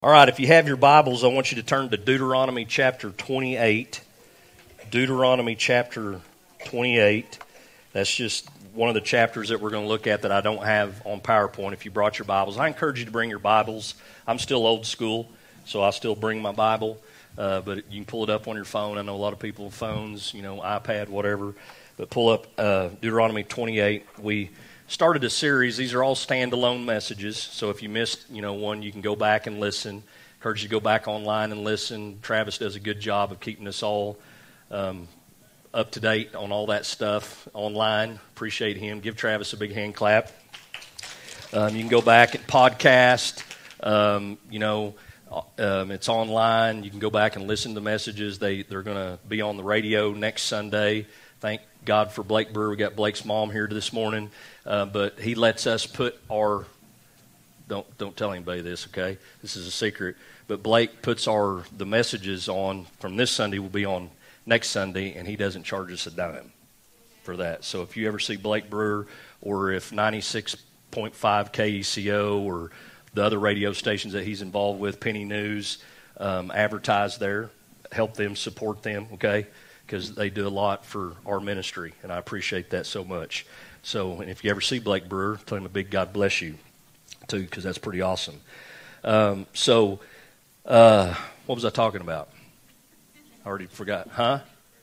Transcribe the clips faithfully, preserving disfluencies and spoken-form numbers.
All right, if you have your Bibles, I want you to turn to Deuteronomy chapter twenty-eight. Deuteronomy chapter twenty-eight. That's just one of the chapters that we're going to look at that I don't have on PowerPoint. If you brought your Bibles, I encourage you to bring your Bibles. I'm still old school, so I still bring my Bible, uh, but you can pull it up on your phone. I know a lot of people have phones, you know, iPad, whatever, but pull up uh, Deuteronomy twenty-eight. We started a series. These are all standalone messages, so if you missed, you know, one, you can go back and listen. Encourage you to go back online and listen. Travis does a good job of keeping us all um, up to date on all that stuff online. Appreciate him. Give Travis a big hand clap. Um, you can go back and podcast. Um, you know, um, it's online. You can go back and listen to the messages. They they're going to be on the radio next Sunday. Thank God for Blake Brewer. We got Blake's mom here this morning, uh, but he lets us put our don't don't tell anybody this, okay? This is a secret. But Blake puts our the messages on from this Sunday will be on next Sunday, and he doesn't charge us a dime for that. So if you ever see Blake Brewer, or if ninety-six point five K E C O or the other radio stations that he's involved with, Penny News, um, advertise there, help them, support them, okay? Because they do a lot for our ministry, and I appreciate that so much. So, and if you ever see Blake Brewer, tell him a big God bless you, too, because that's pretty awesome. Um, so, uh, what was I talking about? I already forgot. Huh?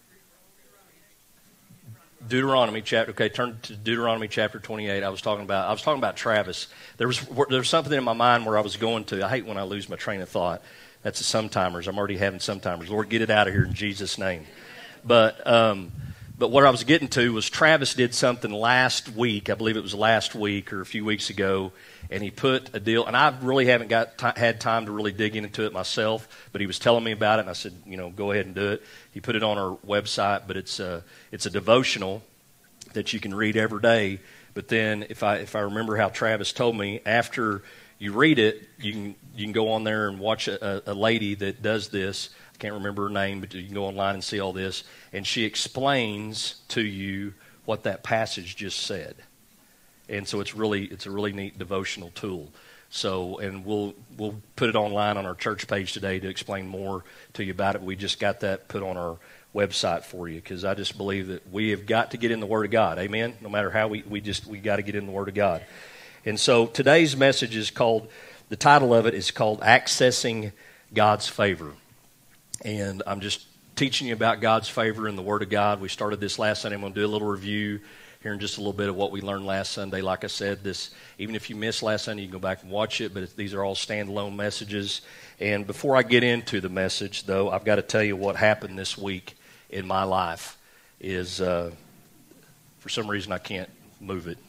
Deuteronomy chapter. Okay, turn to Deuteronomy chapter twenty-eight. I was talking about. I was talking about Travis. There was there was something in my mind where I was going to. I hate when I lose my train of thought. That's the sometimers. I'm already having sometimers. Lord, get it out of here in Jesus' name. But um, but what I was getting to was Travis did something last week. I believe it was last week or a few weeks ago, and he put a deal. And I really haven't got t- had time to really dig into it myself. But he was telling me about it, and I said, you know, go ahead and do it. He put it on our website, but it's a it's a devotional that you can read every day. But then, if I if I remember how Travis told me, after you read it, you can you can go on there and watch a, a lady that does this. Can't remember her name, but you can go online and see all this, and she explains to you what that passage just said. And so it's really it's a really neat devotional tool. So, and we'll we'll put it online on our church page today to explain more to you about it. We just got that put on our website for you, because I just believe that we have got to get in the Word of God. Amen. No matter how we we just we got to get in the Word of God. And so today's message is called. The title of it is called Accessing God's Favor. And I'm just teaching you about God's favor in the Word of God. We started this last Sunday. I'm going to do a little review here in just a little bit of what we learned last Sunday. Like I said, this even if you missed last Sunday, you can go back and watch it, but it, these are all standalone messages. And before I get into the message, though, I've got to tell you what happened this week in my life is, uh, for some reason, I can't move it.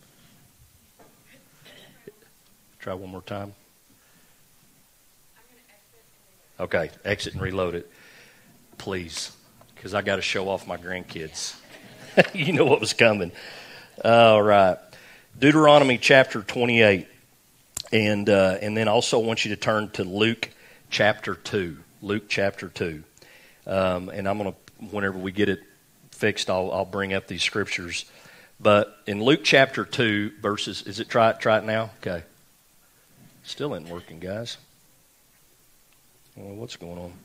Try one more time. Okay, exit and reload it, please, because I got to show off my grandkids. You know what was coming. All right, Deuteronomy chapter twenty-eight, and uh, and then also want you to turn to Luke chapter two. Luke chapter two, um, and I'm gonna whenever we get it fixed, I'll I'll bring up these scriptures. But in Luke chapter two, verses, is it try it try it now? Okay, still isn't working, guys. Well, what's going on?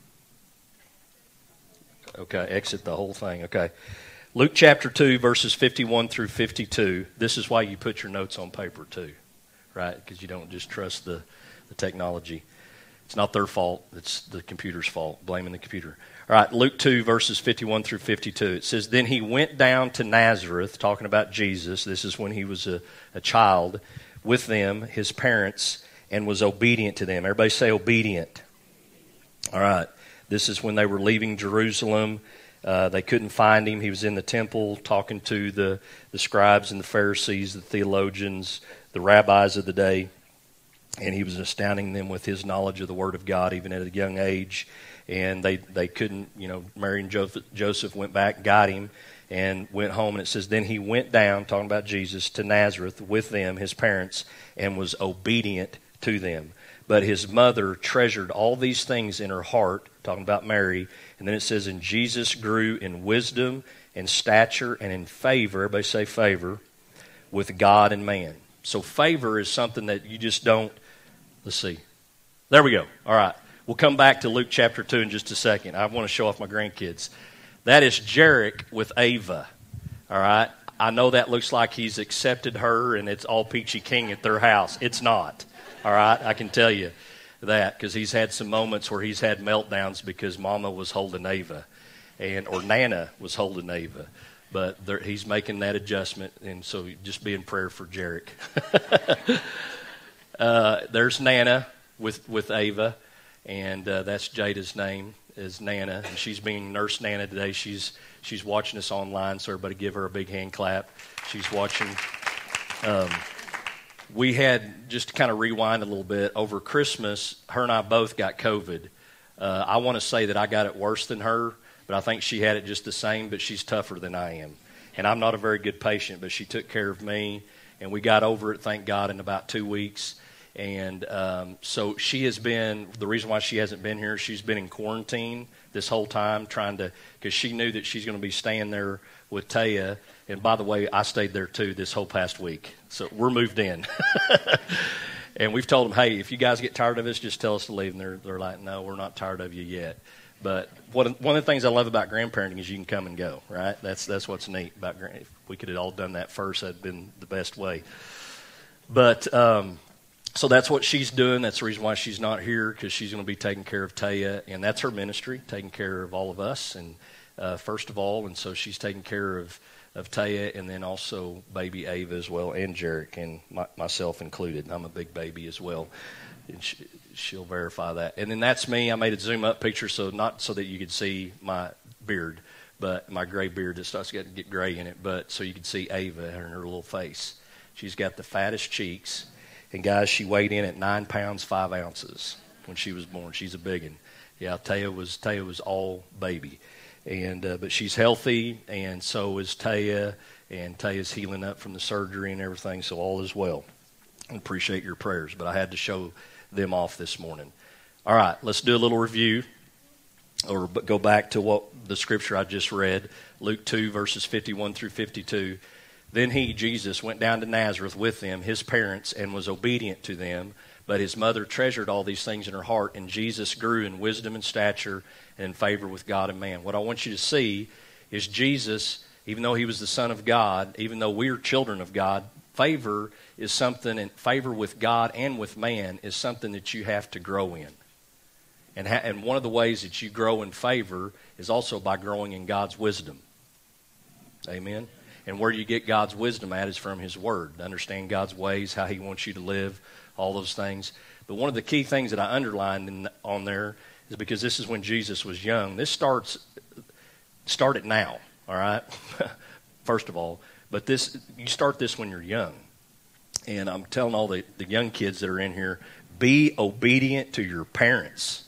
Okay, exit the whole thing. Okay. Luke chapter two, verses fifty-one through fifty-two. This is why you put your notes on paper too, right? Because you don't just trust the, the technology. It's not their fault. It's the computer's fault. Blaming the computer. All right, Luke two, verses fifty-one through fifty-two. It says, Then he went down to Nazareth, talking about Jesus. This is when he was a, a child, with them, his parents, and was obedient to them. Everybody say obedient. All right, this is when they were leaving Jerusalem. Uh, they couldn't find him. He was in the temple talking to the, the scribes and the Pharisees, the theologians, the rabbis of the day. And he was astounding them with his knowledge of the Word of God, even at a young age. And they, they couldn't, you know, Mary and Joseph, Joseph went back, got him, and went home. And it says, Then he went down, talking about Jesus, to Nazareth with them, his parents, and was obedient to them. But his mother treasured all these things in her heart, talking about Mary. And then it says, And Jesus grew in wisdom and stature and in favor, everybody say favor, with God and man. So favor is something that you just don't, let's see, There we go. All right. We'll come back to Luke chapter two in just a second. I want to show off my grandkids. That is Jarek with Ava. All right. I know that looks like he's accepted her and it's all peachy king at their house. It's not. All right. I can tell you that because he's had some moments where he's had meltdowns because Mama was holding Ava, and or Nana was holding Ava. But there, he's making that adjustment, and so just be in prayer for Jarek. uh, there's Nana with, with Ava, and uh, that's Jada's name is Nana, and she's being Nurse Nana today. She's she's watching us online, so everybody give her a big hand clap. She's watching. Um, we had, just to kind of rewind a little bit, over Christmas, her and I both got COVID. Uh, I want to say that I got it worse than her, but I think she had it just the same, but she's tougher than I am. And I'm not a very good patient, but she took care of me, and we got over it, thank God, in about two weeks. And um, so she has been, the reason why she hasn't been here, she's been in quarantine this whole time trying to, because she knew that she's going to be staying there with Taya. And by the way, I stayed there too this whole past week. So we're moved in. And we've told them, hey, if you guys get tired of us, just tell us to leave. And they're, they're like, no, we're not tired of you yet. But one of, one of the things I love about grandparenting is you can come and go, right? That's that's what's neat about grand. If we could have all done that first, that'd been the best way. But um, so that's what she's doing. That's the reason why she's not here, because she's going to be taking care of Taya, and that's her ministry, taking care of all of us, and uh, first of all, and so she's taking care of, of Taya, and then also baby Ava as well, and Jarek, and my, myself included. I'm a big baby as well. And she, she'll verify that. And then that's me. I made a zoom up picture, so not so that you could see my beard, but my gray beard that starts to get gray in it, but so you could see Ava and her little face. She's got the fattest cheeks. And guys, she weighed in at nine pounds, five ounces when she was born. She's a big one. Yeah, Taya was, Taya was all baby. And uh, but she's healthy, and so is Taya, and Taya's healing up from the surgery and everything, so all is well. I appreciate your prayers, but I had to show them off this morning. All right, let's do a little review, or go back to what the scripture I just read, Luke two, verses fifty-one through fifty-two. Then he, Jesus, went down to Nazareth with them, his parents, and was obedient to them. But his mother treasured all these things in her heart, and Jesus grew in wisdom and stature and in favor with God and man. What I want you to see is Jesus, even though he was the Son of God, even though we're children of God, favor is something, and favor with God and with man is something that you have to grow in. And, ha- and one of the ways that you grow in favor is also by growing in God's wisdom. Amen? And where you get God's wisdom at is from his word. To understand God's ways, how he wants you to live, all those things. But one of the key things that I underlined in, on there is because this is when Jesus was young. This starts started now, all right? First of all. But this you start this when you're young. And I'm telling all the, the young kids that are in here, be obedient to your parents.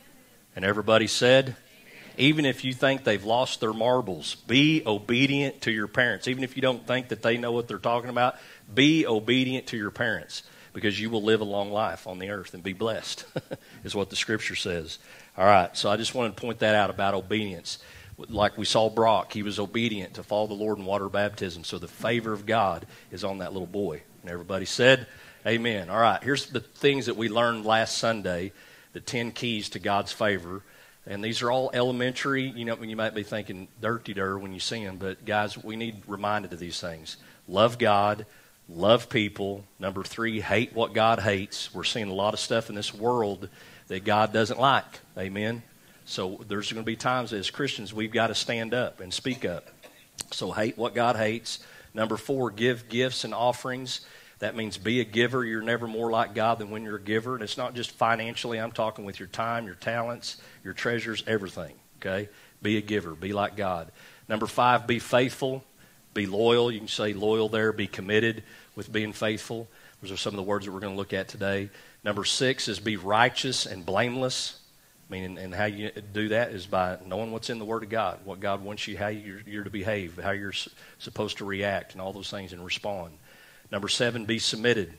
And everybody said, even if you think they've lost their marbles, be obedient to your parents. Even if you don't think that they know what they're talking about, be obedient to your parents, because you will live a long life on the earth and be blessed, is what the scripture says. All right, so I just wanted to point that out about obedience. Like we saw Brock, he was obedient to follow the Lord in water baptism, so the favor of God is on that little boy. And everybody said, amen. All right, here's the things that we learned last Sunday, the ten keys to God's favor. And these are all elementary. You know, you might be thinking dirty-der when you see them, but guys, we need reminded of these things. Love God, love people. Number three, hate what God hates. We're seeing a lot of stuff in this world that God doesn't like. Amen? So there's going to be times as Christians we've got to stand up and speak up. So hate what God hates. Number four, give gifts and offerings. That means be a giver. You're never more like God than when you're a giver. And it's not just financially. I'm talking with your time, your talents, your treasures, everything. Okay? Be a giver. Be like God. Number five, be faithful. Be loyal. You can say loyal there. Be committed with being faithful. Those are some of the words that we're going to look at today. Number six is be righteous and blameless. I mean, and, and how you do that is by knowing what's in the Word of God, what God wants you, how you're, you're to behave, how you're s- supposed to react, and all those things and respond. Number seven, be submitted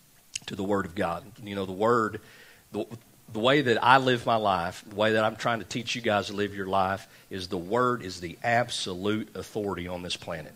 to the Word of God. You know, the Word, the, the way that I live my life, the way that I'm trying to teach you guys to live your life, is the Word is the absolute authority on this planet.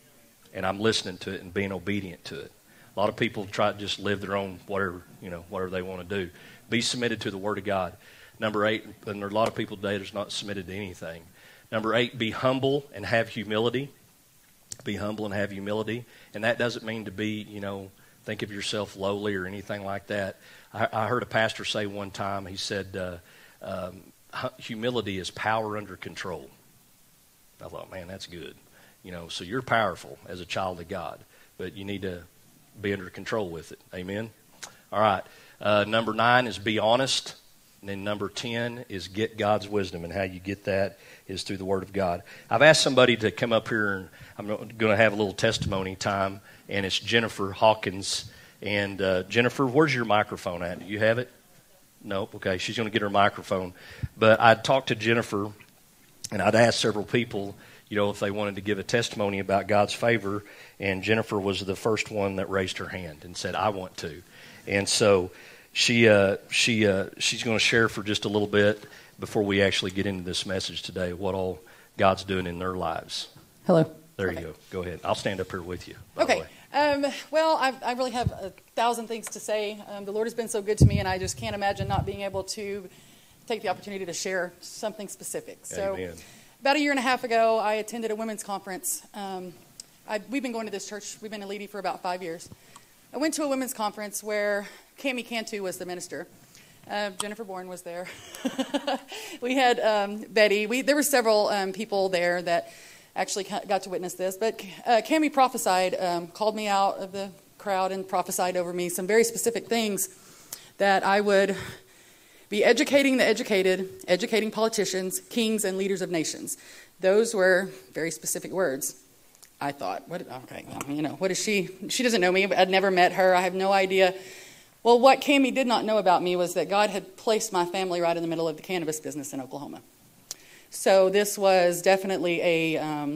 And I'm listening to it and being obedient to it. A lot of people try to just live their own whatever, you know, whatever they want to do. Be submitted to the Word of God. Number eight, and there are a lot of people today that's not submitted to anything. Number eight, be humble and have humility. Be humble and have humility. And that doesn't mean to be, you know, think of yourself lowly or anything like that. I, I heard a pastor say one time, he said, uh, um, humility is power under control. I thought, man, that's good. You know, so you're powerful as a child of God, but you need to be under control with it. Amen? All right. Uh, number nine is be honest. And then number ten is get God's wisdom. And how you get that is through the Word of God. I've asked somebody to come up here, and I'm going to have a little testimony time. And it's Jennifer Hawkins. And uh, Jennifer, where's your microphone at? Do you have it? Nope. Okay, she's going to get her microphone. But I'd talked to Jennifer, and I'd asked several people, you know, if they wanted to give a testimony about God's favor. And Jennifer was the first one that raised her hand and said, I want to. And so she uh, she uh, she's going to share for just a little bit before we actually get into this message today, what all God's doing in their lives. Hello. There okay. you go. Go ahead. I'll stand up here with you. By Okay. The way. Um, well, I, I really have a thousand things to say. Um, the Lord has been so good to me, and I just can't imagine not being able to take the opportunity to share something specific. So, Amen. About a year and a half ago, I attended a women's conference. Um, I, we've been going to this church. We've been in Leedy for about five years. I went to a women's conference where Cami Cantu was the minister. Uh, Jennifer Bourne was there. We had um, Betty. We, there were several um, people there that actually got to witness this. But uh, Cami prophesied, um, called me out of the crowd and prophesied over me some very specific things that I would be educating the educated, educating politicians, kings, and leaders of nations. Those were very specific words. I thought, what? Okay, well, you know, what is she? She doesn't know me. I'd never met her. I have no idea. Well, what Cami did not know about me was that God had placed my family right in the middle of the cannabis business in Oklahoma. So this was definitely a, um,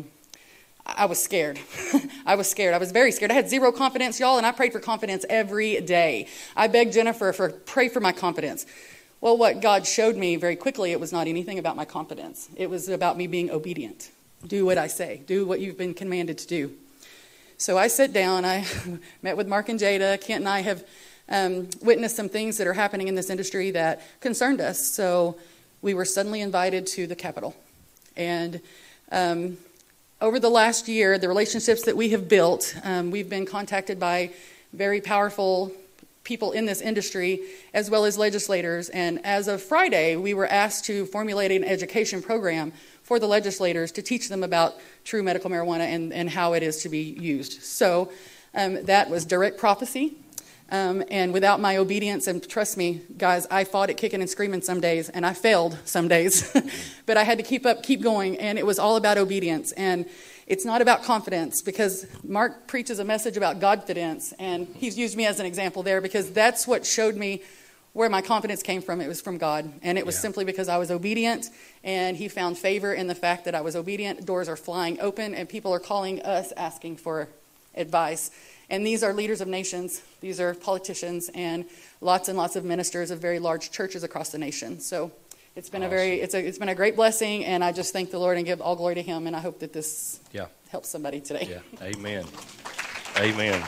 I was scared. I was scared. I was very scared. I had zero confidence, y'all, and I prayed for confidence every day. I begged Jennifer for, pray for my confidence. Well, what God showed me very quickly, it was not anything about my confidence. It was about me being obedient. Do what I say. Do what you've been commanded to do. So I sat down. I met with Mark and Jada. Kent and I have um, witnessed some things that are happening in this industry that concerned us. So we were suddenly invited to the Capitol. And um, over the last year, the relationships that we have built, um, we've been contacted by very powerful people in this industry, as well as legislators. And as of Friday, we were asked to formulate an education program for the legislators to teach them about true medical marijuana and, and how it is to be used. So um, that was direct prophecy. Um, and without my obedience, and trust me, guys, I fought it kicking and screaming some days, and I failed some days. But I had to keep up, keep going, and it was all about obedience. And it's not about confidence, because Mark preaches a message about Godfidence, and he's used me as an example there, because that's what showed me where my confidence came from. It was from God, and it was yeah. simply because I was obedient, and he found favor in the fact that I was obedient. Doors are flying open, and people are calling us asking for advice. And these are leaders of nations. These are politicians and lots and lots of ministers of very large churches across the nation. So it's been awesome. a very, it's a, it's been a great blessing, and I just thank the Lord and give all glory to Him. And I hope that this yeah. helps somebody today. Yeah. Amen. Amen.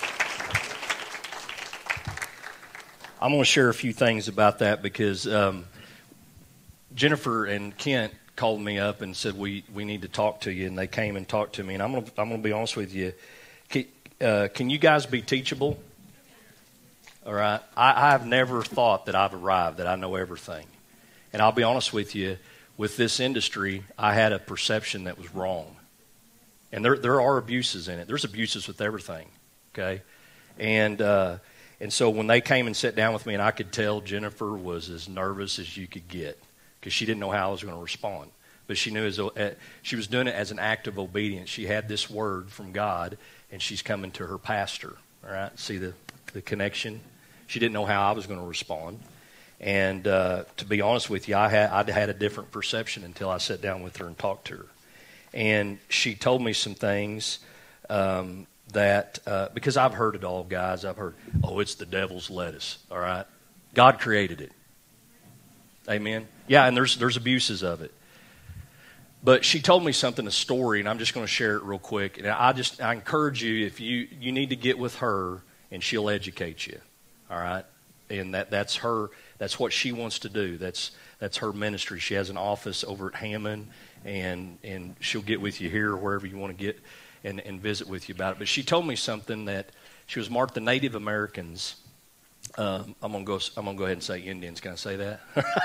I'm going to share a few things about that, because um, Jennifer and Kent called me up and said we we need to talk to you, and they came and talked to me. And I'm going to, I'm going to be honest with you. Uh, can you guys be teachable? All right. I, I've never thought that I've arrived, that I know everything. And I'll be honest with you, with this industry, I had a perception that was wrong. And there there are abuses in it. There's abuses with everything, okay? And uh, and so when they came and sat down with me, and I could tell Jennifer was as nervous as you could get, because she didn't know how I was going to respond. But she knew as a, she was doing it as an act of obedience. She had this word from God, and she's coming to her pastor. All right, see the, the connection? She didn't know how I was going to respond. And uh, to be honest with you, I had, I'd had a different perception until I sat down with her and talked to her. And she told me some things um, that, uh, because I've heard it all, guys. I've heard, oh, it's the devil's lettuce, all right? God created it. Amen? Yeah, and there's there's abuses of it. But she told me something, a story, and I'm just going to share it real quick. And I just I encourage you, if you, you need to get with her, and she'll educate you, all right? and that, that's her. That's what she wants to do. That's that's her ministry. She has an office over at Hammond, and and she'll get with you here or wherever you want to get and, and visit with you about it. But she told me something that she was marked the Native Americans. Um, I'm gonna go. I'm gonna go ahead and say Indians. Can I say that?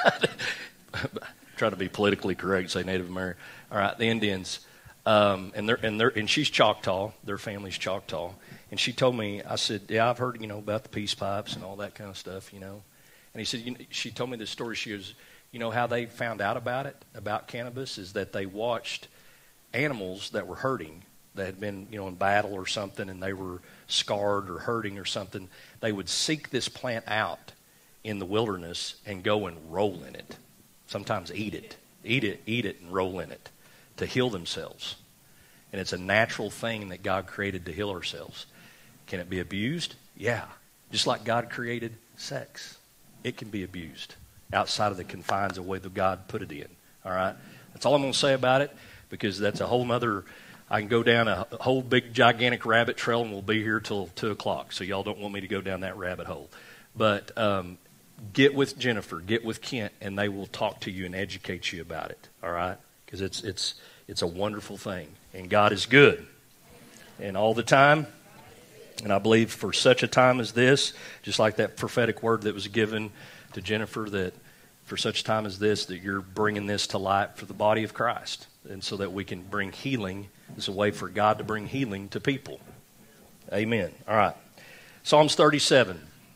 Try to be politically correct. Say Native American. All right, the Indians. Um, and they're and they're and she's Choctaw. Their family's Choctaw. And she told me. I said, yeah, I've heard you know about the peace pipes and all that kind of stuff. You know. And he said, you know, she told me this story. She goes, you know how they found out about it, about cannabis, is that they watched animals that were hurting, that had been, you know, in battle or something, and they were scarred or hurting or something. They would seek this plant out in the wilderness and go and roll in it. Sometimes eat it, eat it, eat it, and roll in it to heal themselves. And it's a natural thing that God created to heal ourselves. Can it be abused? Yeah. Just like God created sex. It can be abused outside of the confines of the way that God put it in. All right? That's all I'm going to say about it, because that's a whole nother, I can go down a whole big gigantic rabbit trail, and we'll be here till two o'clock, so y'all don't want me to go down that rabbit hole. But um, get with Jennifer, get with Kent, and they will talk to you and educate you about it. All right? Because it's, it's, it's a wonderful thing, and God is good. And all the time. And I believe for such a time as this, just like that prophetic word that was given to Jennifer, that for such a time as this, that you're bringing this to light for the body of Christ. And so that we can bring healing. It's a way for God to bring healing to people. Amen. All right. Psalms thirty-seven,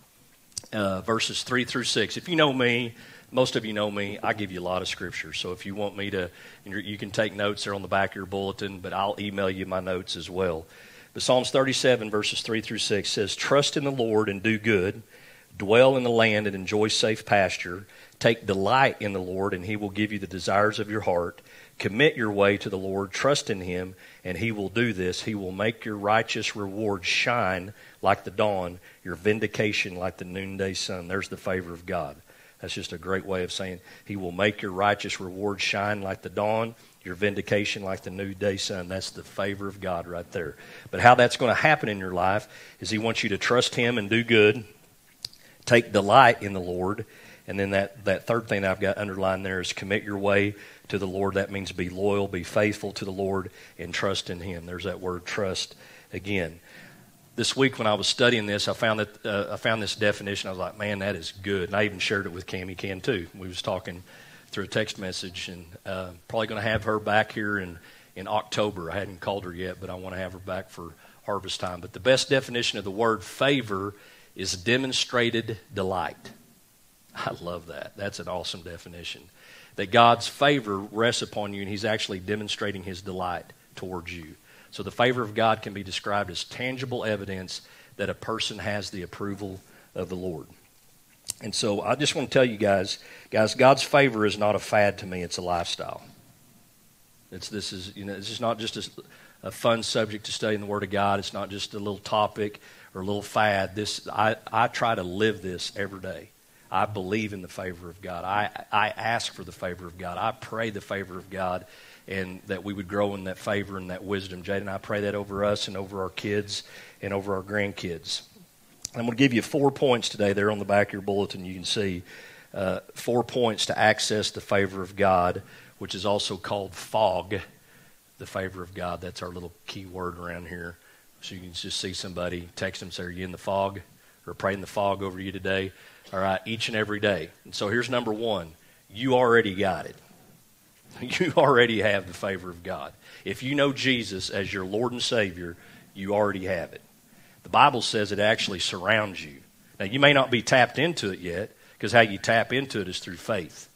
uh, verses three through six. If you know me, most of you know me, I give you a lot of scripture. So if you want me to, you can take notes there on the back of your bulletin, but I'll email you my notes as well. But Psalms thirty-seven, verses three through six says, trust in the Lord and do good. Dwell in the land and enjoy safe pasture. Take delight in the Lord, and he will give you the desires of your heart. Commit your way to the Lord. Trust in him, and he will do this. He will make your righteous reward shine like the dawn, your vindication like the noonday sun. There's the favor of God. That's just a great way of saying he will make your righteous reward shine like the dawn, your vindication like the noonday sun. That's the favor of God right there. But how that's going to happen in your life is he wants you to trust him and do good, take delight in the Lord, and then that, that third thing I've got underlined there is commit your way to the Lord. That means be loyal, be faithful to the Lord, and trust in him. There's that word trust again. This week when I was studying this, I found that uh, I found this definition. I was like, man, that is good. And I even shared it with Cammie Can too. We was talking through a text message, and uh, probably going to have her back here in, in October. I hadn't called her yet, but I want to have her back for harvest time. But the best definition of the word favor is demonstrated delight. I love that. That's an awesome definition. That God's favor rests upon you, and he's actually demonstrating his delight towards you. So the favor of God can be described as tangible evidence that a person has the approval of the Lord. And so I just want to tell you guys, guys, God's favor is not a fad to me. It's a lifestyle. It's this is you know this is not just a, a fun subject to study in the Word of God. It's not just a little topic or a little fad. This I, I try to live this every day. I believe in the favor of God. I I ask for the favor of God. I pray the favor of God, and that we would grow in that favor and that wisdom. Jaden, I pray that over us and over our kids and over our grandkids. I'm going to give you four points today. They're on the back of your bulletin. You can see uh, four points to access the favor of God, which is also called fog, the favor of God. That's our little key word around here. So you can just see somebody, text them, say, are you in the fog? Or pray in the fog over you today. All right, each and every day. And so here's number one. You already got it. You already have the favor of God. If you know Jesus as your Lord and Savior, you already have it. The Bible says it actually surrounds you. Now, you may not be tapped into it yet, because how you tap into it is through faith.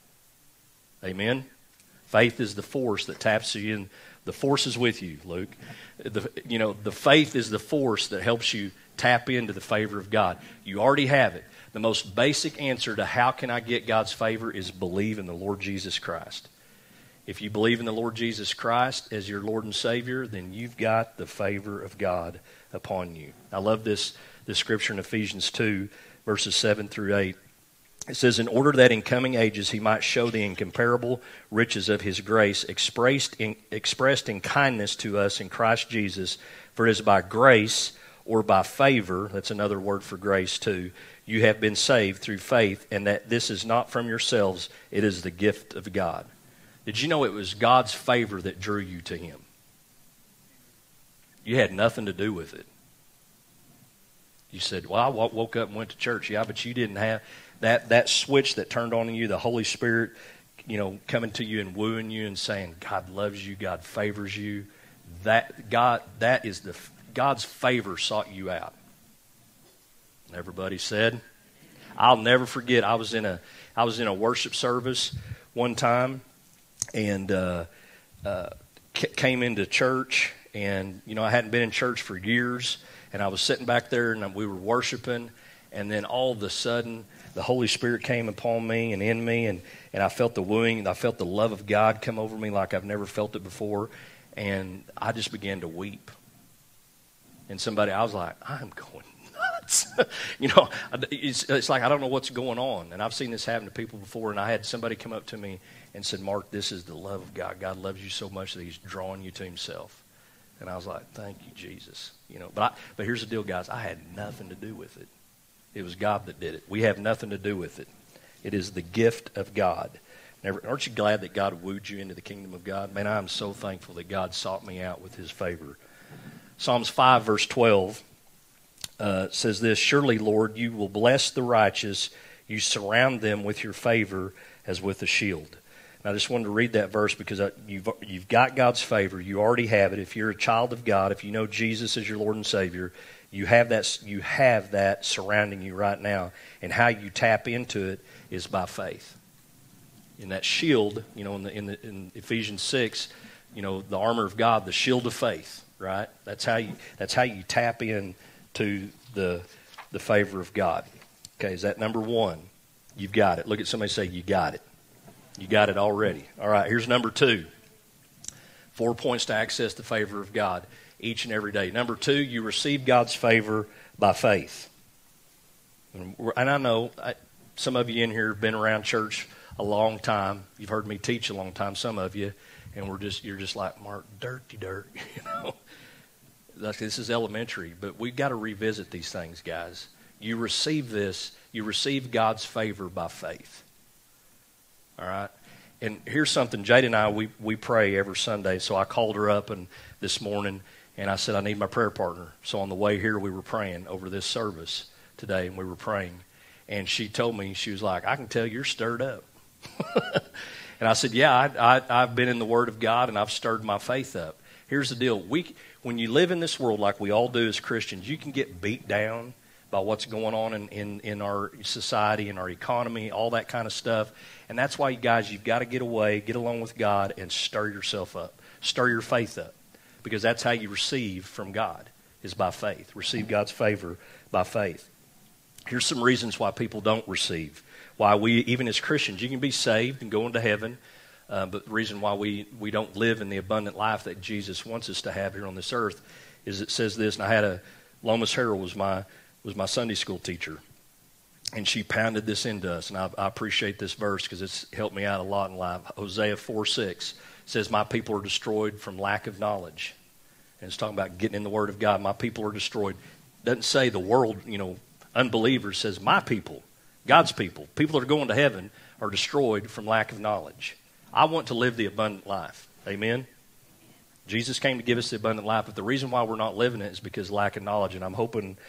Amen? Faith is the force that taps you in. The force is with you, Luke. The, you know, the faith is the force that helps you tap into the favor of God. You already have it. The most basic answer to how can I get God's favor is believe in the Lord Jesus Christ. If you believe in the Lord Jesus Christ as your Lord and Savior, then you've got the favor of God upon you. I love this, this scripture in Ephesians two, verses seven through eight. It says, in order that in coming ages he might show the incomparable riches of his grace expressed in, expressed in kindness to us in Christ Jesus, for it is by grace or by favor, that's another word for grace too, you have been saved through faith, and that this is not from yourselves, it is the gift of God. Did you know it was God's favor that drew you to him? You had nothing to do with it. You said, well, I woke up and went to church. Yeah, but you didn't have that, that switch that turned on in you, the Holy Spirit, you know, coming to you and wooing you and saying, God loves you, God favors you. That God, that is the God's favor sought you out. Everybody said, I'll never forget. I was in a I was in a worship service one time, and uh, uh, c- came into church, and you know I hadn't been in church for years, and I was sitting back there, and we were worshiping, and then all of a sudden the Holy Spirit came upon me and in me, and, and I felt the wooing, and I felt the love of God come over me like I've never felt it before, and I just began to weep. And somebody, I was like, I'm going nuts. you know, it's, it's like I don't know what's going on. And I've seen this happen to people before, and I had somebody come up to me and said, Mark, this is the love of God. God loves you so much that he's drawing you to himself. And I was like, thank you, Jesus. You know, but I, but here's the deal, guys. I had nothing to do with it. It was God that did it. We have nothing to do with it. It is the gift of God. Never, aren't you glad that God wooed you into the kingdom of God? Man, I'm so thankful that God sought me out with his favor. Psalms five, verse twelve uh, says this, surely, Lord, you will bless the righteous. You surround them with your favor as with a shield. And I just wanted to read that verse because you've, you've got God's favor. You already have it. If you're a child of God, if you know Jesus as your Lord and Savior, you have that, you have that surrounding you right now. And how you tap into it is by faith. In that shield, you know, in, the, in, the, in Ephesians six, you know, the armor of God, the shield of faith, right? That's how you that's how you tap in to the the favor of God. Okay, is that number one? You've got it. Look at somebody say, you got it. You got it already. All right, here's number two. Four points to access the favor of God each and every day. Number two, you receive God's favor by faith. And I know I, some of you in here have been around church a long time. You've heard me teach a long time, some of you, and we're just you're just like, Mark, dirty dirt, you know. Like, this is elementary, but we've got to revisit these things, guys. You receive this, you receive God's favor by faith. All right? And here's something, Jade and I, we, we pray every Sunday, so I called her up and this morning, and I said, I need my prayer partner. So on the way here, we were praying over this service today, and we were praying. And she told me, she was like, I can tell you're stirred up. And I said, yeah, I, I, I've been in the Word of God, and I've stirred my faith up. Here's the deal. We, when you live in this world like we all do as Christians, you can get beat down by what's going on in, in, in our society, in our economy, all that kind of stuff. And that's why, you guys, you've got to get away, get along with God, and stir yourself up. Stir your faith up. Because that's how you receive from God, is by faith. Receive God's favor by faith. Here's some reasons why people don't receive. Why we, even as Christians, you can be saved and go into heaven, uh, but the reason why we, we don't live in the abundant life that Jesus wants us to have here on this earth is it says this, and I had a, Lomas Harrell was my, was my Sunday school teacher, and she pounded this into us, and I, I appreciate this verse because it's helped me out a lot in life. Hosea four six says, my people are destroyed from lack of knowledge. And it's talking about getting in the Word of God. My people are destroyed. It doesn't say the world, you know, unbelievers. It says my people, God's people. People that are going to heaven are destroyed from lack of knowledge. I want to live the abundant life. Amen? Jesus came to give us the abundant life, but the reason why we're not living it is because of lack of knowledge, and I'm hoping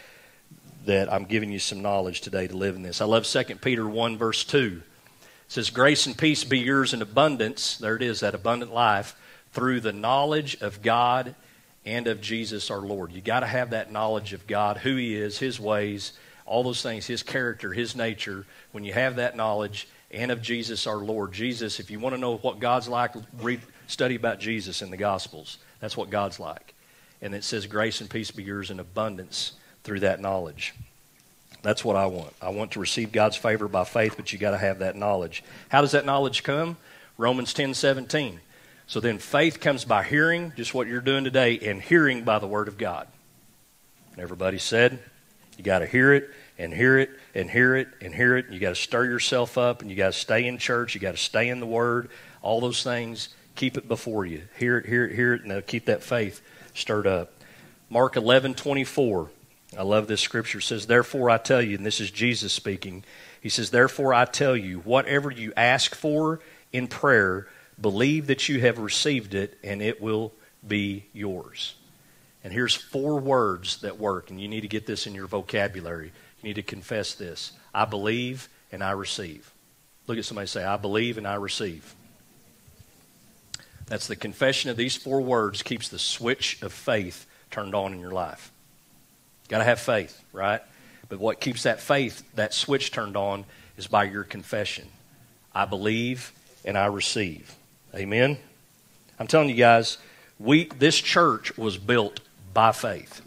that I'm giving you some knowledge today to live in this. I love Second Peter one, verse two. It says, grace and peace be yours in abundance, there it is, that abundant life, through the knowledge of God and of Jesus our Lord. You got to have that knowledge of God, who He is, His ways, all those things, His character, His nature. When you have that knowledge, and of Jesus our Lord. Jesus, if you want to know what God's like, read, study about Jesus in the Gospels. That's what God's like. And it says, grace and peace be yours in abundance through that knowledge. That's what I want. I want to receive God's favor by faith, but you got to have that knowledge. How does that knowledge come? Romans ten seventeen. So then faith comes by hearing, just what you're doing today, and hearing by the Word of God. And everybody said, you got to hear it, and hear it, and hear it, and hear it. And you got to stir yourself up, and you got to stay in church. You got to stay in the Word. All those things, keep it before you. Hear it, hear it, hear it, and keep that faith stirred up. Mark eleven twenty-four I love this scripture. It says, therefore I tell you, and this is Jesus speaking, he says, therefore I tell you, whatever you ask for in prayer, believe that you have received it, and it will be yours. And here's four words that work, and you need to get this in your vocabulary. You need to confess this. I believe and I receive. Look at somebody say, I believe and I receive. That's the confession of these four words keeps the switch of faith turned on in your life. Got to have faith, right? But what keeps that faith, that switch turned on, is by your confession. I believe and I receive. Amen? I'm telling you guys, we this church was built by faith.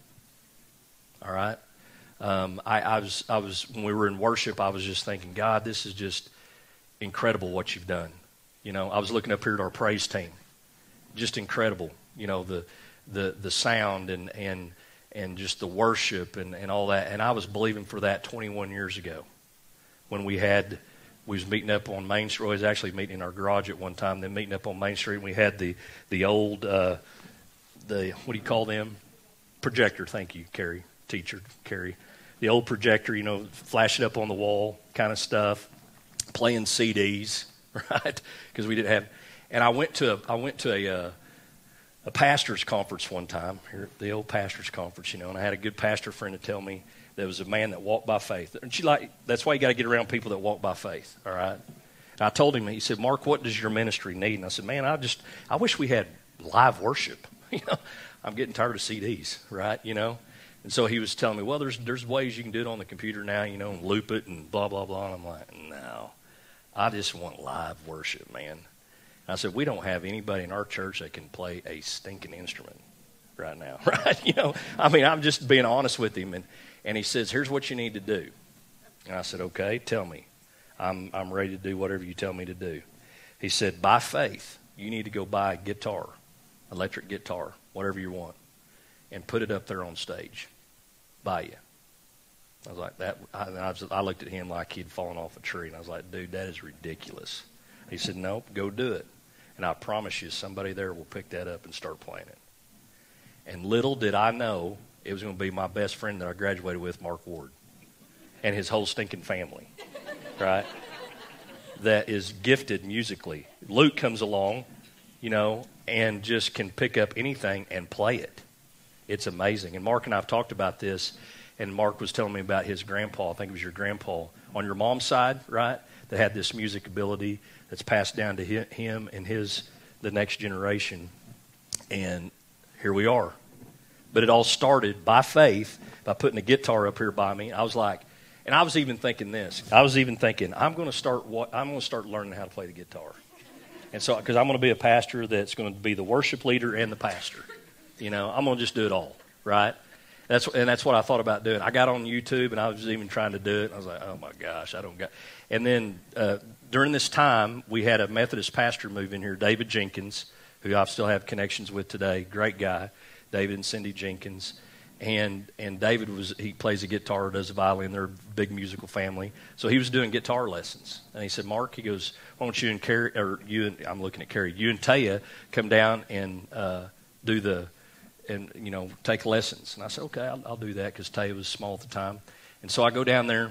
All right? Um, I, I was, I was when we were in worship, I was just thinking, God, this is just incredible what you've done. You know, I was looking up here at our praise team. Just incredible. You know, the the the sound and and and just the worship and, and all that. And I was believing for that twenty-one years ago when we had, we was meeting up on Main Street. We was actually meeting in our garage at one time, then meeting up on Main Street. And we had the, the old, uh, the what do you call them? Projector. Thank you, Carrie, teacher, Carrie. The old projector, you know, flash it up on the wall kind of stuff, playing C Ds, right? Because we didn't have, and I went to, a, I went to a, uh, a pastor's conference one time, here at the old pastor's conference, you know, and I had a good pastor friend to tell me there was a man that walked by faith. And she like, that's why you got to get around people that walk by faith, all right? And I told him, he said, Mark, what does your ministry need? And I said, man, I just, I wish we had live worship. You know, I'm getting tired of C Ds, right? You know? And so he was telling me, well, there's there's ways you can do it on the computer now, you know, and loop it and blah, blah, blah. And I'm like, no, I just want live worship, man. I said, we don't have anybody in our church that can play a stinking instrument right now, right? You know, I mean, I'm just being honest with him. And, and he says, here's what you need to do. And I said, okay, tell me. I'm I'm ready to do whatever you tell me to do. He said, by faith, you need to go buy a guitar, electric guitar, whatever you want, and put it up there on stage by you. I was like, that. I, I, was, I looked at him like he'd fallen off a tree. And I was like, dude, that is ridiculous. He said, nope, go do it. And I promise you, somebody there will pick that up and start playing it. And little did I know it was going to be my best friend that I graduated with, Mark Ward, and his whole stinking family, right, that is gifted musically. Luke comes along, you know, and just can pick up anything and play it. It's amazing. And Mark and I have talked about this, and Mark was telling me about his grandpa. I think it was your grandpa on your mom's side, right, that had this music ability that's passed down to him and his the next generation. And here we are. But it all started by faith, by putting a guitar up here by me. I was like, and I was even thinking this. I was even thinking, I'm going to start what I'm going to start learning how to play the guitar. And so, because I'm going to be a pastor that's going to be the worship leader and the pastor. You know, I'm going to just do it all, right? That's and that's what I thought about doing. I got on YouTube and I was even trying to do it. And I was like, oh my gosh, I don't got. And then uh, during this time, we had a Methodist pastor move in here, David Jenkins, who I still have connections with today. Great guy, David and Cindy Jenkins. And and David was he plays the guitar, does the violin. They're a big musical family. So he was doing guitar lessons. And he said, Mark, he goes, why don't you and Carrie, or you and I'm looking at Carrie, you and Taya come down and uh, do the. And, you know, take lessons. And I said, okay, I'll, I'll do that because Taya was small at the time. And so I go down there,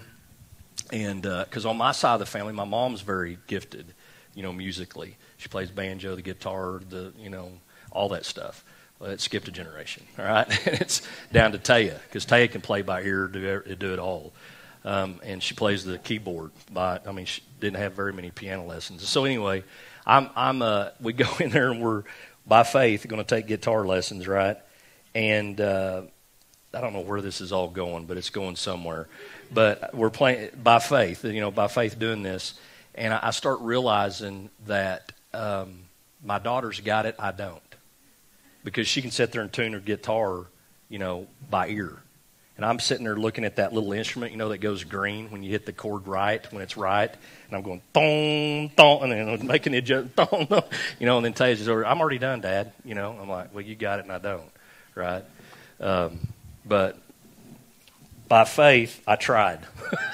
and because uh, on my side of the family, my mom's very gifted, you know, musically. She plays banjo, the guitar, the, you know, all that stuff. Well, it skipped a generation, all right? It's down to Taya because Taya can play by ear, do, do it all. Um, and she plays the keyboard. By, I mean, she didn't have very many piano lessons. So anyway, I'm, I'm, uh, we go in there and we're, by faith, going to take guitar lessons, right? And uh, I don't know where this is all going, but it's going somewhere. But we're playing by faith, you know, by faith doing this. And I start realizing that um, my daughter's got it, I don't. Because she can sit there and tune her guitar, you know, by ear. And I'm sitting there looking at that little instrument, you know, that goes green when you hit the chord right, when it's right. And I'm going, thong, thong, and then making it just, thong, thong. You know, and then Taya's over, I'm already done, Dad. You know, I'm like, well, you got it and I don't, right? Um, but by faith, I tried.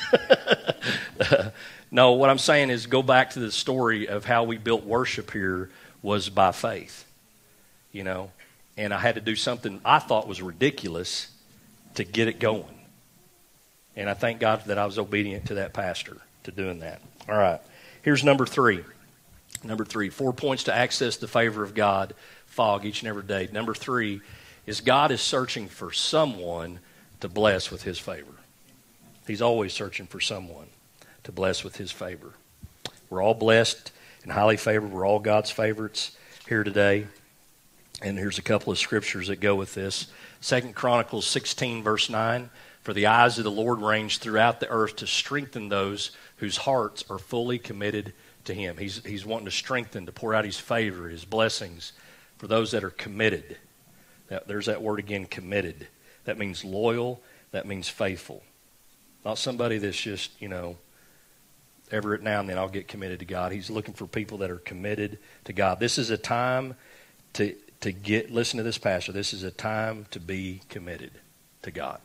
No, what I'm saying is go back to the story of how we built worship here was by faith, you know. And I had to do something I thought was ridiculous to get it going. And I thank God that I was obedient to that pastor to doing that. All right. Here's number three. Number three, four points to access the favor of God, fog each and every day. Number three is God is searching for someone to bless with his favor. He's always searching for someone to bless with his favor. We're all blessed and highly favored. We're all God's favorites here today. And here's a couple of scriptures that go with this. Second Chronicles sixteen, verse nine. For the eyes of the Lord range throughout the earth to strengthen those whose hearts are fully committed to him. He's, he's wanting to strengthen, to pour out his favor, his blessings for those that are committed. That, there's that word again, committed. That means loyal. That means faithful. Not somebody that's just, you know, every now and then I'll get committed to God. He's looking for people that are committed to God. This is a time to, to get, listen to this, Pastor, this is a time to be committed to God.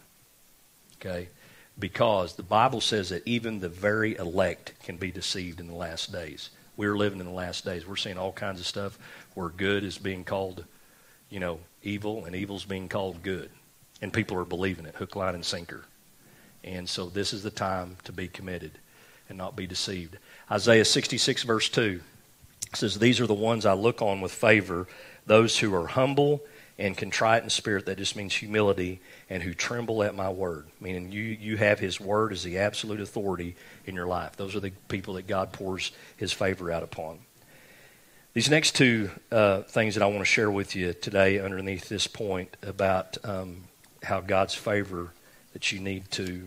Okay? Because the Bible says that even the very elect can be deceived in the last days. We're living in the last days. We're seeing all kinds of stuff where good is being called, you know, evil, and evil's being called good. And people are believing it, hook, line, and sinker. And so this is the time to be committed and not be deceived. Isaiah sixty-six, verse two says, these are the ones I look on with favor, those who are humble and contrite in spirit. That just means humility, and who tremble at my word. Meaning you, you have his word as the absolute authority in your life. Those are the people that God pours his favor out upon. These next two uh, things that I want to share with you today underneath this point about um, how God's favor that you need to,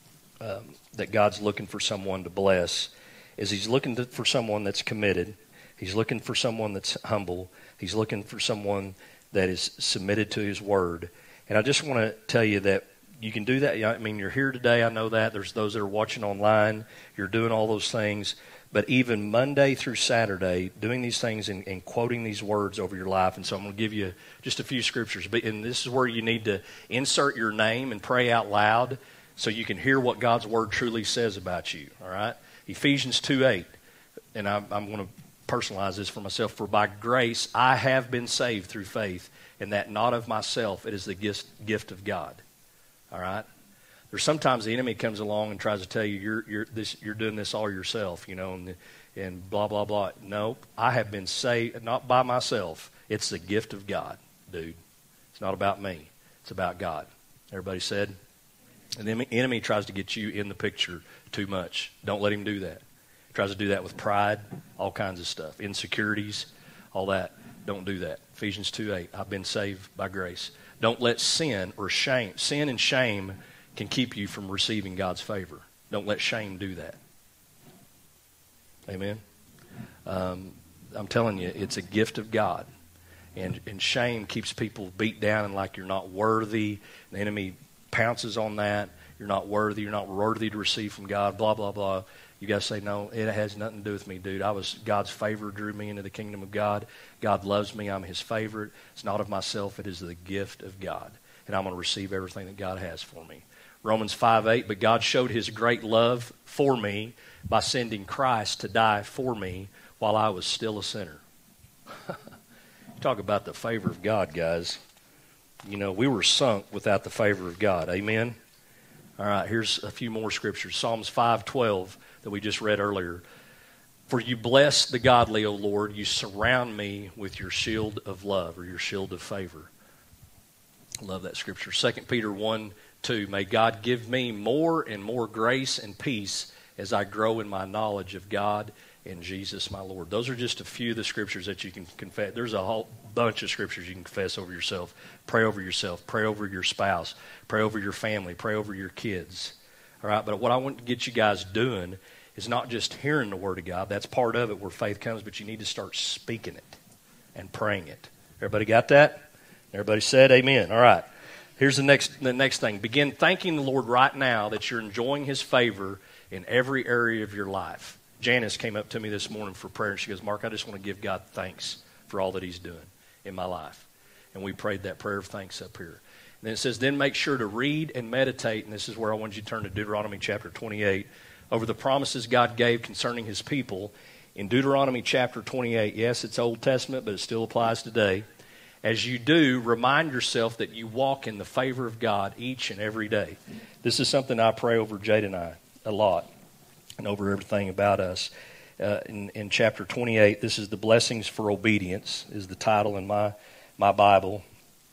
um, that God's looking for someone to bless, is he's looking to, for someone that's committed. He's looking for someone that's humble. He's looking for someone that is submitted to his word. And I just want to tell you that you can do that. I mean, you're here today. I know that. There's those that are watching online. You're doing all those things. But even Monday through Saturday, doing these things and, and quoting these words over your life. And so I'm going to give you just a few scriptures. But, and this is where you need to insert your name and pray out loud so you can hear what God's word truly says about you. All right? Ephesians two eight. And I'm, I'm going to personalize this for myself. For by grace I have been saved through faith, and that not of myself. It is the gift, gift of God. All right? There's sometimes the enemy comes along and tries to tell you you're you're this you're doing this all yourself, you know, and and blah blah blah. No, I have been saved not by myself. It's the gift of God, dude. It's not about me. It's about God. Everybody said? And the enemy tries to get you in the picture too much. Don't let him do that. He tries to do that with pride, all kinds of stuff, insecurities, all that. Don't do that. Ephesians two eight. I've been saved by grace. Don't let sin or shame, sin and shame can keep you from receiving God's favor. Don't let shame do that. Amen? Um, I'm telling you, it's a gift of God. And, and shame keeps people beat down and like you're not worthy. The enemy pounces on that. You're not worthy. You're not worthy to receive from God, blah, blah, blah. You got to say, no, it has nothing to do with me, dude. I was God's favor drew me into the kingdom of God. God loves me. I'm his favorite. It's not of myself. It is the gift of God. And I'm going to receive everything that God has for me. Romans five eight, but God showed his great love for me by sending Christ to die for me while I was still a sinner. Talk about the favor of God, guys. You know, we were sunk without the favor of God. Amen? All right, here's a few more scriptures. Psalms five twelve that we just read earlier. For you bless the godly, O Lord. You surround me with your shield of love, or your shield of favor. I love that scripture. Second Peter one two, may God give me more and more grace and peace as I grow in my knowledge of God and Jesus my Lord. Those are just a few of the scriptures that you can confess. There's a whole bunch of scriptures you can confess over yourself. Pray over yourself. Pray over your spouse. Pray over your family. Pray over your kids. All right, but what I want to get you guys doing is not just hearing the Word of God. That's part of it where faith comes, but you need to start speaking it and praying it. Everybody got that? Everybody said amen. All right. Here's the next the next thing. Begin thanking the Lord right now that you're enjoying his favor in every area of your life. Janice came up to me this morning for prayer, and she goes, Mark, I just want to give God thanks for all that he's doing in my life. And we prayed that prayer of thanks up here. And then it says, then make sure to read and meditate, and this is where I want you to turn to Deuteronomy chapter twenty-eight, over the promises God gave concerning his people. In Deuteronomy chapter twenty-eight, yes, it's Old Testament, but it still applies today. As you do, remind yourself that you walk in the favor of God each and every day. This is something I pray over Jade and I a lot, and over everything about us. Uh, in, in chapter twenty-eight, this is the blessings for obedience, is the title in my my Bible.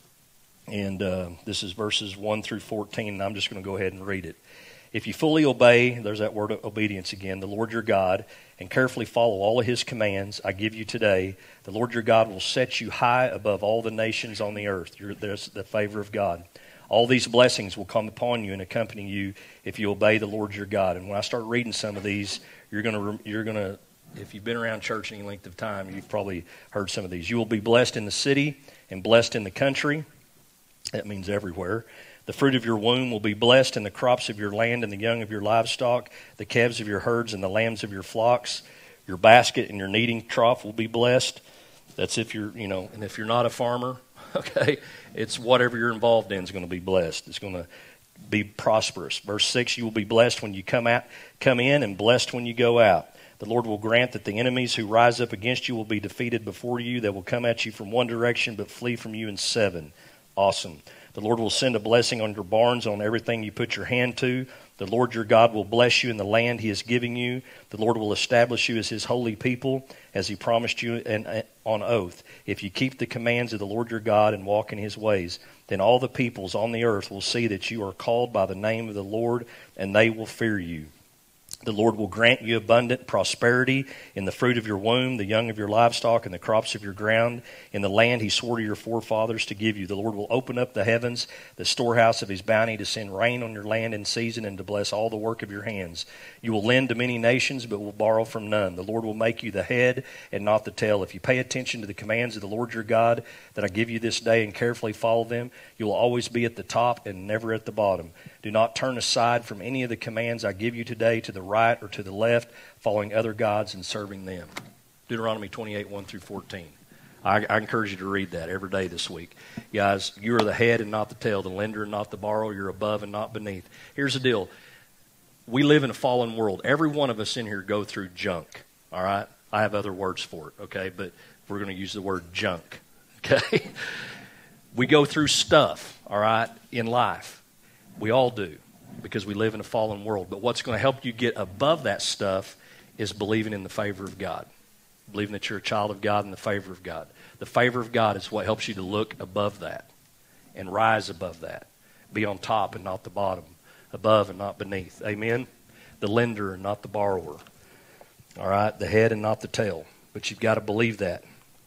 And uh, this is verses one through fourteen, and I'm just going to go ahead and read it. If you fully obey, there's that word of obedience again, the Lord your God, and carefully follow all of his commands I give you today, the Lord your God will set you high above all the nations on the earth. You're, there's the favor of God. All these blessings will come upon you and accompany you if you obey the Lord your God. And when I start reading some of these, you're going to, you're going to, if you've been around church any length of time, you've probably heard some of these. You will be blessed in the city and blessed in the country. That means everywhere. The fruit of your womb will be blessed, and the crops of your land and the young of your livestock, the calves of your herds and the lambs of your flocks. Your basket and your kneading trough will be blessed. That's if you're, you know, and if you're not a farmer, okay, it's whatever you're involved in is going to be blessed. It's going to be prosperous. Verse six, you will be blessed when you come out, come in, and blessed when you go out. The Lord will grant that the enemies who rise up against you will be defeated before you. They will come at you from one direction, but flee from you in seven. Awesome. The Lord will send a blessing on your barns, on everything you put your hand to. The Lord your God will bless you in the land he is giving you. The Lord will establish you as his holy people, as he promised you on oath. If you keep the commands of the Lord your God and walk in his ways, then all the peoples on the earth will see that you are called by the name of the Lord, and they will fear you. The Lord will grant you abundant prosperity in the fruit of your womb, the young of your livestock, and the crops of your ground, in the land he swore to your forefathers to give you. The Lord will open up the heavens, the storehouse of his bounty, to send rain on your land in season and to bless all the work of your hands. You will lend to many nations, but will borrow from none. The Lord will make you the head and not the tail. If you pay attention to the commands of the Lord your God that I give you this day and carefully follow them, you will always be at the top and never at the bottom. Do not turn aside from any of the commands I give you today to the right or to the left, following other gods and serving them. Deuteronomy twenty-eight, one through fourteen. I, I encourage you to read that every day this week. Guys, you are the head and not the tail, the lender and not the borrower. You're above and not beneath. Here's the deal. We live in a fallen world. Every one of us in here go through junk, all right? I have other words for it, okay? But we're going to use the word junk, okay? We go through stuff, all right, in life. We all do, because we live in a fallen world. But what's going to help you get above that stuff is believing in the favor of God. Believing that you're a child of God and the favor of God. The favor of God is what helps you to look above that and rise above that. Be on top and not the bottom. Above and not beneath. Amen? The lender and not the borrower. All right? The head and not the tail. But you've got to believe that.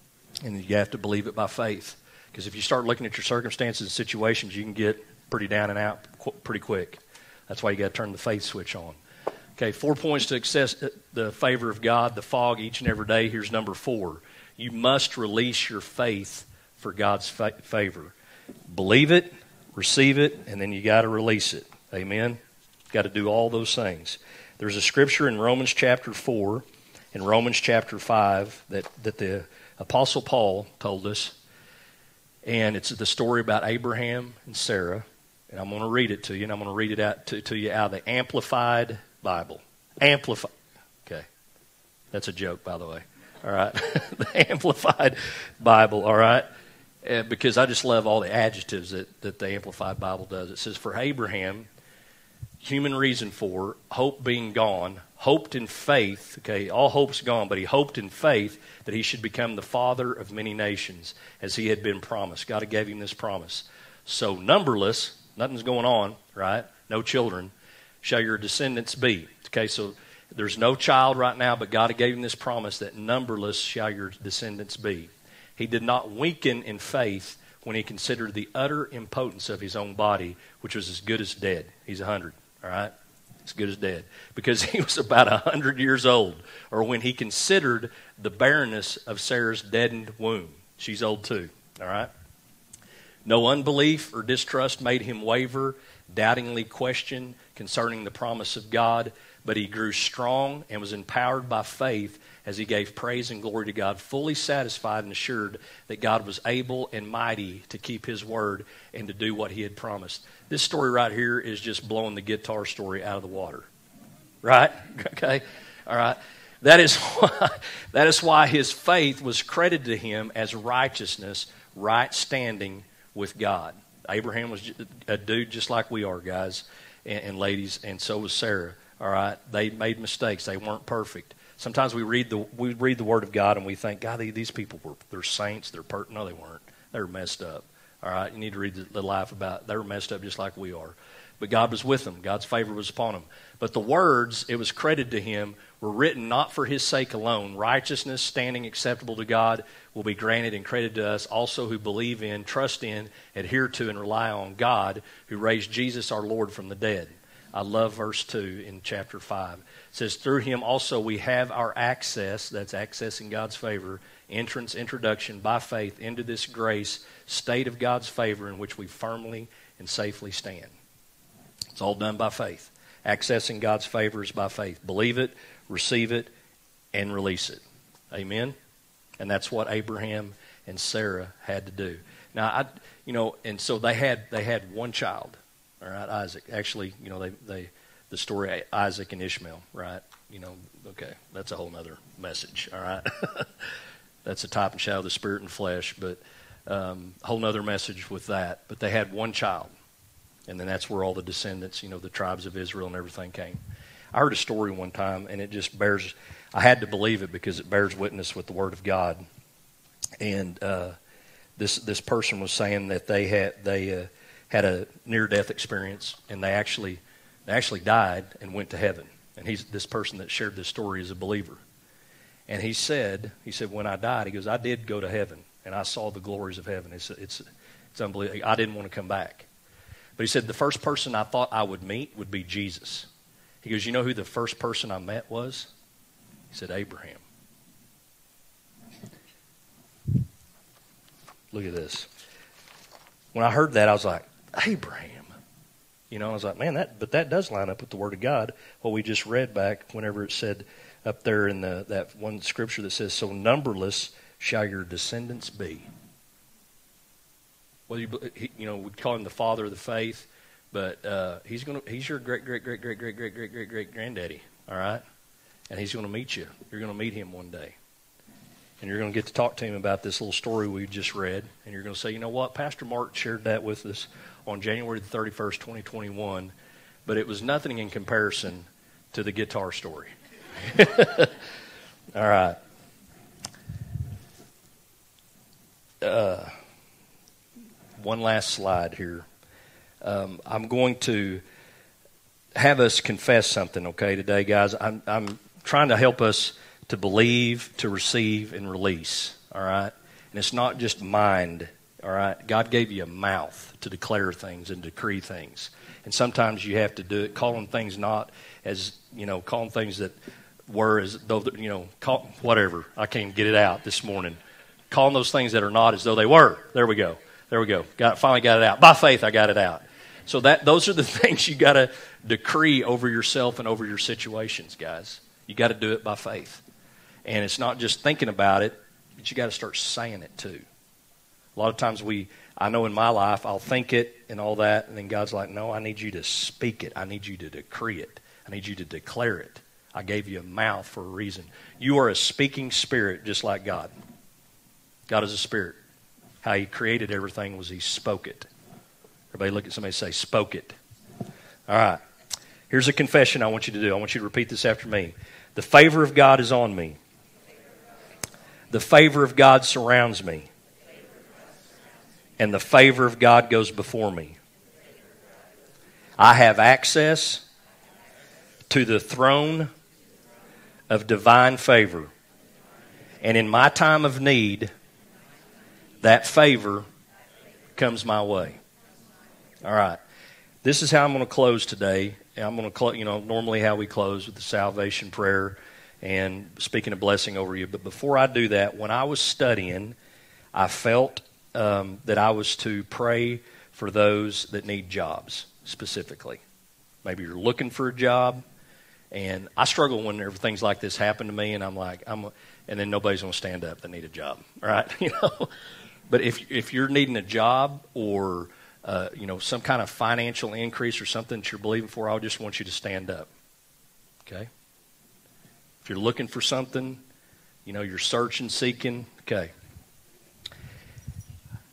And you have to believe it by faith. Because if you start looking at your circumstances and situations, you can get pretty down and out qu- pretty quick. That's why you got to turn the faith switch on. Okay, four points to access the favor of God, the fog each and every day. Here's number four. You must release your faith for God's fa- favor. Believe it, receive it, and then you got to release it. Amen? Got to do all those things. There's a scripture in Romans chapter four, in Romans chapter five, that, that the Apostle Paul told us. And it's the story about Abraham and Sarah. And I'm going to read it to you, and I'm going to read it out to, to you out of the Amplified Bible. Amplified. Okay. That's a joke, by the way. All right. The Amplified Bible, all right? Uh, because I just love all the adjectives that, that the Amplified Bible does. It says, for Abraham, human reason for, hope being gone, hoped in faith, okay, all hope's gone, but he hoped in faith that he should become the father of many nations, as he had been promised. God gave him this promise. So numberless, nothing's going on, right? No children, shall your descendants be. Okay, so there's no child right now, but God gave him this promise that numberless shall your descendants be. He did not weaken in faith when he considered the utter impotence of his own body, which was as good as dead. He's a hundred, all right? As good as dead. Because he was about a hundred years old. Or when he considered the barrenness of Sarah's deadened womb. She's old too, all right? No unbelief or distrust made him waver, doubtingly question concerning the promise of God, but he grew strong and was empowered by faith as he gave praise and glory to God, fully satisfied and assured that God was able and mighty to keep his word and to do what he had promised. This story right here is just blowing the guitar story out of the water. Right? Okay? All right. That is why, that is why his faith was credited to him as righteousness right standing with God. Abraham was a dude just like we are, guys and, and ladies, and so was Sarah. All right, they made mistakes. They weren't perfect. Sometimes we read the we read the Word of God and we think, God, these people were they're saints. They're per-. No, they weren't. They were messed up. All right, you need to read the, the life about. They were messed up just like we are. But God was with them. God's favor was upon them. But the words, it was credited to him, were written not for his sake alone. Righteousness, standing acceptable to God, will be granted and credited to us also who believe in, trust in, adhere to, and rely on God who raised Jesus our Lord from the dead. I love verse two in chapter five. It says, through him also we have our access, that's accessing God's favor, entrance, introduction by faith into this grace, state of God's favor in which we firmly and safely stand. It's all done by faith. Accessing God's favor is by faith. Believe it, receive it, and release it. Amen? And that's what Abraham and Sarah had to do. Now, I, you know, and so they had they had one child, all right, Isaac. Actually, you know, they, they the story Isaac and Ishmael, right? You know, okay, that's a whole other message, all right? That's a type and shadow of the spirit and flesh, but um, a whole other message with that. But they had one child. And then that's where all the descendants, you know, the tribes of Israel and everything came. I heard a story one time, and it just bears, I had to believe it because it bears witness with the Word of God. And uh, this this person was saying that they had they uh, had a near-death experience, and they actually they actually died and went to heaven. And he's this person that shared this story is a believer. And he said, he said, when I died, he goes, I did go to heaven, and I saw the glories of heaven. It's it's it's unbelievable. I didn't want to come back. But he said, the first person I thought I would meet would be Jesus. He goes, you know who the first person I met was? He said, Abraham. Look at this. When I heard that, I was like, Abraham. You know, I was like, man, that but that does line up with the Word of God. What we just read back whenever it said up there in the that one scripture that says, so numberless shall your descendants be. Well, you, you know, we'd call him the father of the faith, but uh, he's going to—he's your great, great, great, great, great, great, great, great, great granddaddy. All right, and he's going to meet you. You're going to meet him one day, and you're going to get to talk to him about this little story we just read. And you're going to say, you know what, Pastor Mark shared that with us on January the thirty-first, twenty twenty-one, but it was nothing in comparison to the guitar story. All right. Uh. One last slide here. Um, I'm going to have us confess something, okay, today, guys. I'm, I'm trying to help us to believe, to receive, and release, all right? And it's not just mind, all right? God gave you a mouth to declare things and decree things. And sometimes you have to do it, calling things not as, you know, calling things that were as though, you know, call, whatever. I can't get it out this morning. Calling those things that are not as though they were. There we go. There we go. Got finally got it out. By faith, I got it out. So that those are the things you got to decree over yourself and over your situations, guys. You got to do it by faith. And it's not just thinking about it, but you got to start saying it too. A lot of times we, I know in my life, I'll think it and all that, and then God's like, no, I need you to speak it. I need you to decree it. I need you to declare it. I gave you a mouth for a reason. You are a speaking spirit just like God. God is a spirit. How he created everything was he spoke it. Everybody look at somebody and say, spoke it. All right. Here's a confession I want you to do. I want you to repeat this after me. The favor of God is on me. The favor of God surrounds me. And the favor of God goes before me. I have access to the throne of divine favor. And in my time of need, that favor comes my way. All right. This is how I'm going to close today. I'm going to close, you know, normally how we close with the salvation prayer and speaking a blessing over you. But before I do that, when I was studying, I felt um, that I was to pray for those that need jobs specifically. Maybe you're looking for a job, and I struggle whenever things like this happen to me, and I'm like, I'm, and then nobody's going to stand up that need a job, all right? You know. But if if you're needing a job or uh, you know some kind of financial increase or something that you're believing for, I just want you to stand up. Okay. If you're looking for something, you know, you're searching, seeking. Okay.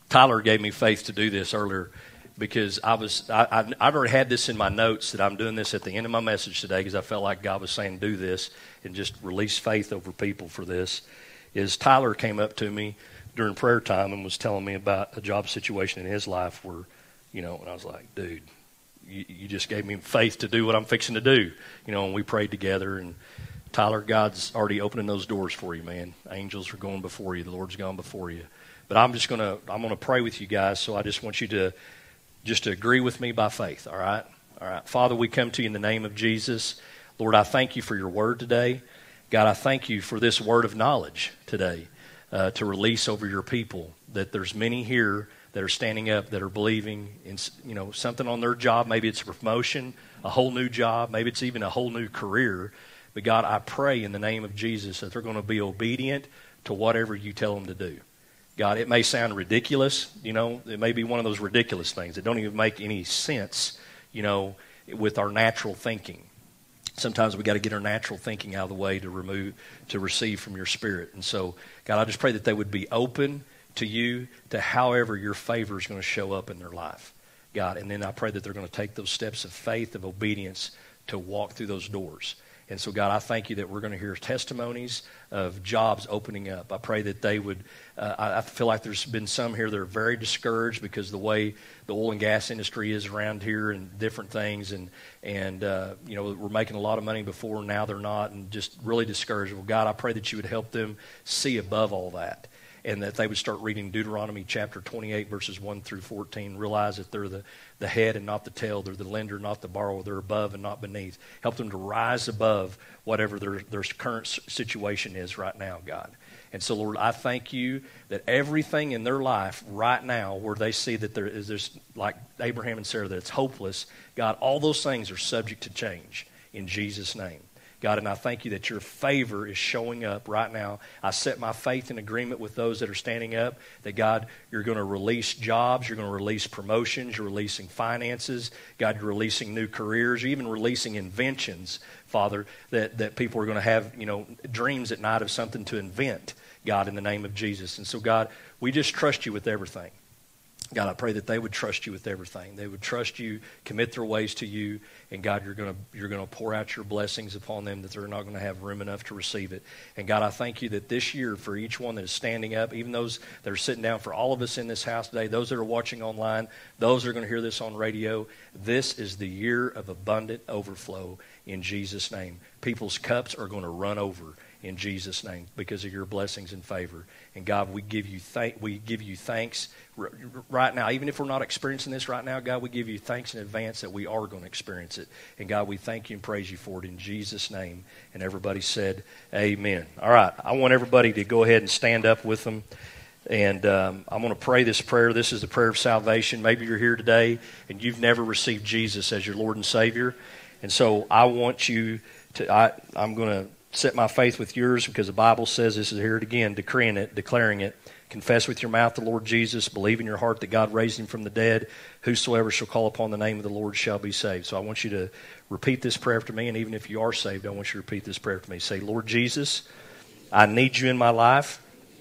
Tyler gave me faith to do this earlier because I was I, I, I've already had this in my notes that I'm doing this at the end of my message today because I felt like God was saying do this and just release faith over people for this. Is Tyler came up to me during prayer time and was telling me about a job situation in his life where, you know, and I was like, dude, you, you just gave me faith to do what I'm fixing to do, you know, and we prayed together. And Tyler, God's already opening those doors for you, man. Angels are going before you. The Lord's gone before you. But I'm just going to, I'm going to pray with you guys, so I just want you to just to agree with me by faith, all right? All right. Father, we come to you in the name of Jesus. Lord, I thank you for your word today. God, I thank you for this word of knowledge today uh, to release over your people, that there's many here that are standing up, that are believing in, you know, something on their job. Maybe it's a promotion, a whole new job. Maybe it's even a whole new career. But God, I pray in the name of Jesus that they're going to be obedient to whatever you tell them to do. God, it may sound ridiculous, you know, it may be one of those ridiculous things that don't even make any sense, you know, with our natural thinking. Sometimes we got to get our natural thinking out of the way to remove, to receive from your Spirit. And so, God, I just pray that they would be open to you, to however your favor is going to show up in their life, God. And then I pray that they're going to take those steps of faith, of obedience, to walk through those doors. And so, God, I thank you that we're going to hear testimonies of jobs opening up. I pray that they would, uh, I feel like there's been some here that are very discouraged because the way the oil and gas industry is around here and different things. And, and uh, you know, we're making a lot of money before, now they're not, and just really discouraged. Well, God, I pray that you would help them see above all that, and that they would start reading Deuteronomy chapter twenty-eight, verses one through fourteen, realize that they're the, the head and not the tail, they're the lender, not the borrower, they're above and not beneath. Help them to rise above whatever their, their current situation is right now, God. And so, Lord, I thank you that everything in their life right now where they see that there is this, like Abraham and Sarah, that it's hopeless, God, all those things are subject to change in Jesus' name. God, and I thank you that your favor is showing up right now. I set my faith in agreement with those that are standing up, that, God, you're going to release jobs, you're going to release promotions, you're releasing finances, God, you're releasing new careers, you're even releasing inventions, Father, that, that people are going to have, you know, dreams at night of something to invent, God, in the name of Jesus. And so, God, we just trust you with everything. God, I pray that they would trust you with everything. They would trust you, commit their ways to you, and God, you're going to you're going to pour out your blessings upon them that they're not going to have room enough to receive it. And God, I thank you that this year, for each one that is standing up, even those that are sitting down, for all of us in this house today, those that are watching online, those that are going to hear this on radio, this is the year of abundant overflow in Jesus' name. People's cups are going to run over in Jesus' name because of your blessings and favor. And God, we give you thank we give you thanks right now. Even if we're not experiencing this right now, God, we give you thanks in advance that we are going to experience it. And God, we thank you and praise you for it in Jesus' name. And everybody said, amen. All right, I want everybody to go ahead and stand up with them. And um, I'm going to pray this prayer. This is the prayer of salvation. Maybe you're here today and you've never received Jesus as your Lord and Savior. And so I want you to, I, I'm going to set my faith with yours because the Bible says, this is here it again, decreeing it, declaring it. Confess with your mouth the Lord Jesus. Believe in your heart that God raised him from the dead. Whosoever shall call upon the name of the Lord shall be saved. So I want you to repeat this prayer after me. And even if you are saved, I want you to repeat this prayer after me. Say, Lord Jesus, I need you in my life.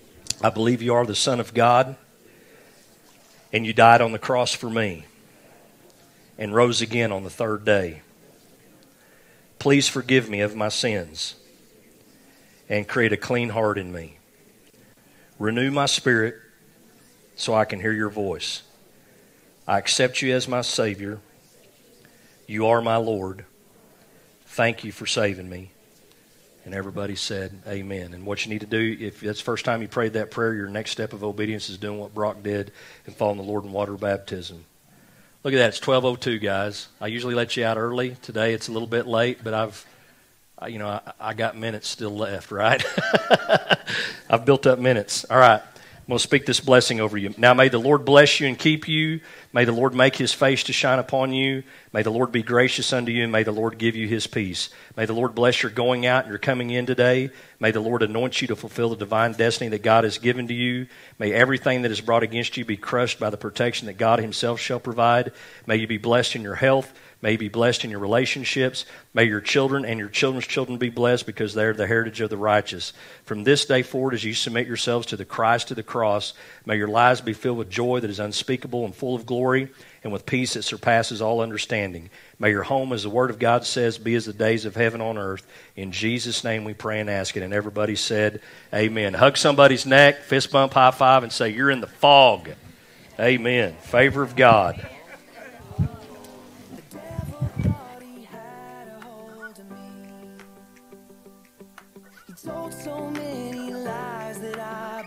I believe you are the Son of God. And you died on the cross for me. And rose again on the third day. Please forgive me of my sins. And create a clean heart in me. Renew my spirit so I can hear your voice. I accept you as my Savior. You are my Lord. Thank you for saving me. And everybody said, amen. And what you need to do, if that's the first time you prayed that prayer, your next step of obedience is doing what Brock did and following the Lord in water baptism. Look at that. It's twelve oh two, guys. I usually let you out early. Today it's a little bit late, but I've You know, I, I got minutes still left, right? I've built up minutes. All right. I'm going to speak this blessing over you. Now may the Lord bless you and keep you. May the Lord make his face to shine upon you. May the Lord be gracious unto you, and may the Lord give you his peace. May the Lord bless your going out and your coming in today. May the Lord anoint you to fulfill the divine destiny that God has given to you. May everything that is brought against you be crushed by the protection that God himself shall provide. May you be blessed in your health. May you be blessed in your relationships. May your children and your children's children be blessed because they're the heritage of the righteous. From this day forward, as you submit yourselves to the Christ of the cross, may your lives be filled with joy that is unspeakable and full of glory, and with peace that surpasses all understanding. May your home, as the Word of God says, be as the days of heaven on earth. In Jesus' name we pray and ask it. And everybody said, amen. Hug somebody's neck, fist bump, high five, and say, you're in the fog. Amen. Favor of God. Told so many lies that I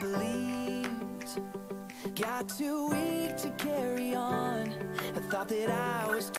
believed. Got too weak to carry on. I thought that I was